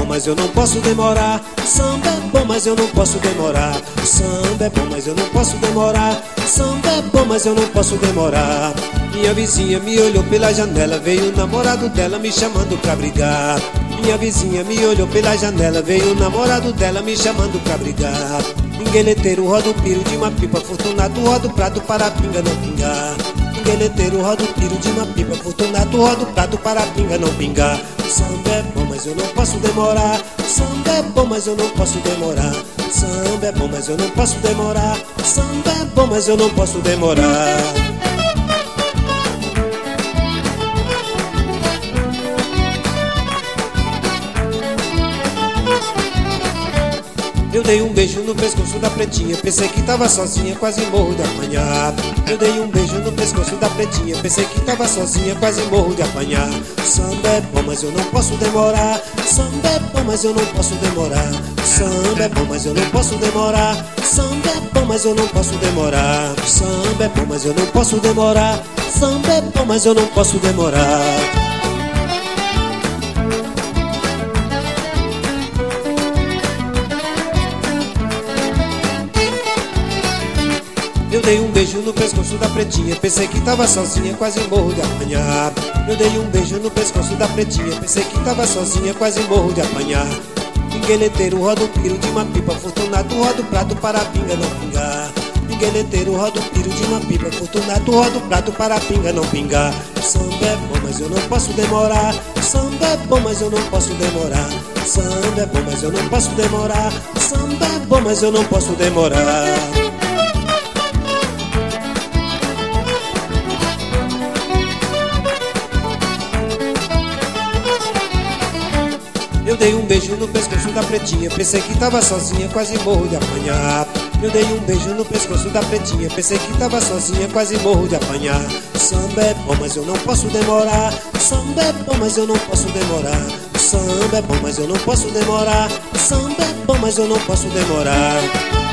mas eu não posso demorar. Samba é bom, mas eu não posso demorar. Samba é bom, mas eu não posso demorar. Samba é bom, mas eu não posso demorar. Minha vizinha me olhou pela janela, veio o namorado dela me chamando pra brigar. Minha vizinha me olhou pela janela, veio o namorado dela me chamando pra brigar. Migueleteiro roda o piro de uma pipa, Fortunato roda o prato para a pinga não pingar. Migueleteiro roda o piro de uma pipa, Fortunato roda o prato para a pinga não pingar. Samba é bom, mas eu não posso demorar. Samba é bom, mas eu não posso demorar. Samba é bom, mas eu não posso demorar. Samba é bom, mas eu não posso demorar. Eu dei um beijo no pescoço da pretinha, pensei que tava sozinha, quase morro de apanhar. Eu dei um beijo no pescoço da pretinha, pensei que tava sozinha, quase morro de apanhar. Samba é bom, mas eu não posso demorar. Samba é bom, mas eu não posso demorar. Samba é bom, mas eu não posso demorar. Samba é bom, mas eu não posso demorar. Samba é bom, mas eu não posso demorar. Samba é bom, mas eu não posso demorar. Eu dei um beijo no pescoço da pretinha, pensei que tava sozinha, quase morro de apanhar. Eu dei um beijo no pescoço da pretinha, pensei que tava sozinha, quase morro de apanhar. Migueleteiro roda o piro de uma pipa, Fortunato roda o prato para a pinga não pingar. Migueleteiro roda o piro de uma pipa, Fortunato roda o prato para a pinga não pingar. Samba é bom, mas eu não posso demorar. Samba é bom, mas eu não posso demorar. Samba é bom, mas eu não posso demorar. Samba é bom, mas eu não posso demorar. Eu dei um beijo no pescoço da pretinha, pensei que tava sozinha, quase morro de apanhar. Eu dei um beijo no pescoço da pretinha, pensei que tava sozinha, quase morro de apanhar. Samba é bom, mas eu não posso demorar. Samba é bom, mas eu não posso demorar. Samba é bom, mas eu não posso demorar. Samba é bom, mas eu não posso demorar.